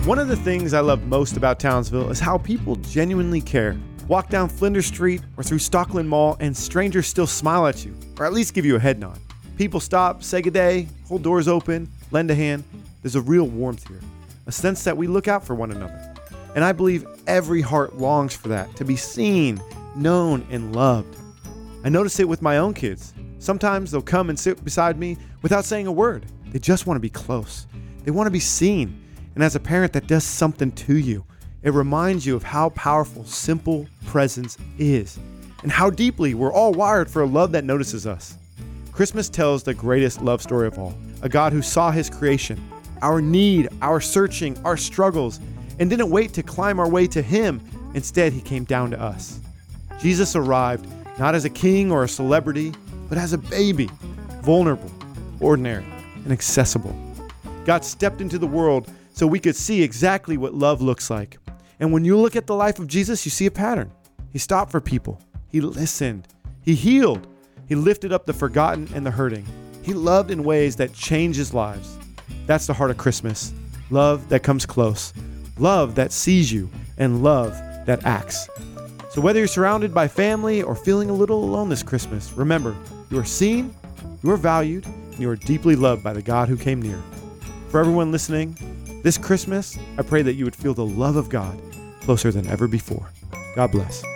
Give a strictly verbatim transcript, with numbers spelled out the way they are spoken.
One of the things I love most about Townsville is how people genuinely care. Walk down Flinders Street or through Stockland Mall and strangers still smile at you, or at least give you a head nod. People stop, say good day, hold doors open, lend a hand. There's a real warmth here, a sense that we look out for one another. And I believe every heart longs for that, to be seen, known, and loved. I notice it with my own kids. Sometimes they'll come and sit beside me without saying a word. They just want to be close. They want to be seen. And as a parent, that does something to you. It reminds you of how powerful simple presence is and how deeply we're all wired for a love that notices us. Christmas tells the greatest love story of all, a God who saw his creation, our need, our searching, our struggles, and didn't wait to climb our way to him. Instead, he came down to us. Jesus arrived not as a king or a celebrity, but as a baby, vulnerable, ordinary, and accessible. God stepped into the world so we could see exactly what love looks like. And when you look at the life of Jesus, you see a pattern. He stopped for people. He listened. He healed. He lifted up the forgotten and the hurting. He loved in ways that changes lives. That's the heart of Christmas. Love that comes close. Love that sees you. And love that acts. So whether you're surrounded by family or feeling a little alone this Christmas, remember, you are seen, you are valued, and you are deeply loved by the God who came near. For everyone listening, this Christmas, I pray that you would feel the love of God closer than ever before. God bless.